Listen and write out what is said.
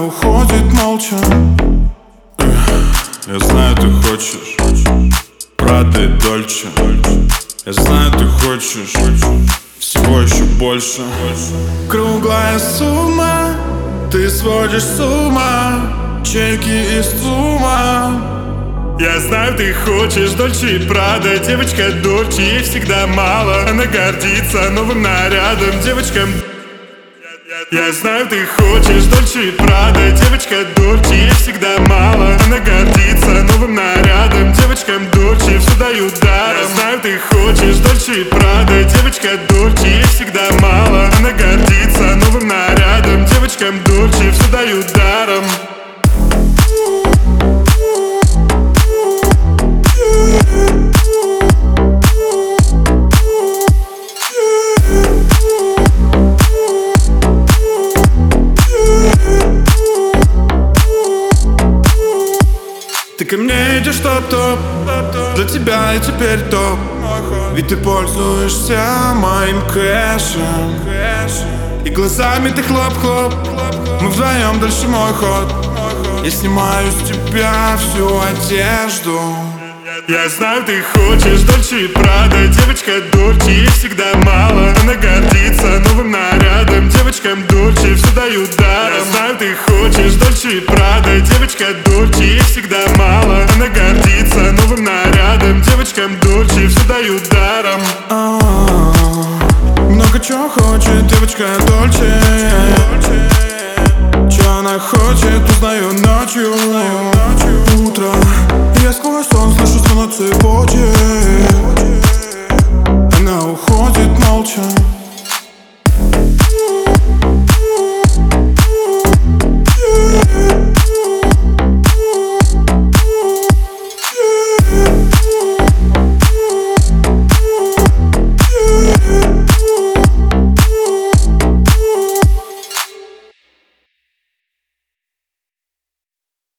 уходит молча. Я знаю, ты хочешь Прада и Дольче. Я знаю, ты хочешь всего еще больше. Круглая сумма, ты сводишь с ума, чеки из ЦУМа. Я знаю, ты хочешь Дольче и Прада. Девочка Дольче, ей всегда мало. Она гордится новым нарядом. Девочкам я знаю, ты хочешь Дольче и Прада. Девочка Дольче, ей всегда мало. Она гордится новым нарядом. Девочкам Дольче все дают даром. Я знаю, ты хочешь Дольче и Прада. Девочка Дольче, ей всегда мало. Она гордится новым нарядом. Девочкам Дольче все дают даром. Ты ко мне идешь топ-топ, для тебя я теперь топ. Ведь ты пользуешься моим кэшем, и глазами ты хлоп-хлоп. Мы вдвоем, дальше мой ход. Я снимаю с тебя всю одежду. Я знаю, ты хочешь Дольче и Прада. Девочка Дольче, ей всегда мало. Она гордится новым нарядом. Девочкам Дольче все дают даром. Я знаю, ты хочешь Дольче и Прада. Девочка Дольче, ей всегда мало. Она гордится новым нарядом. Девочкам Дольче все дают даром. Много чего хочет девочка Дольче. Че она хочет, узнаю ночью. Утро, я сквозь сон слышу звон цепочек.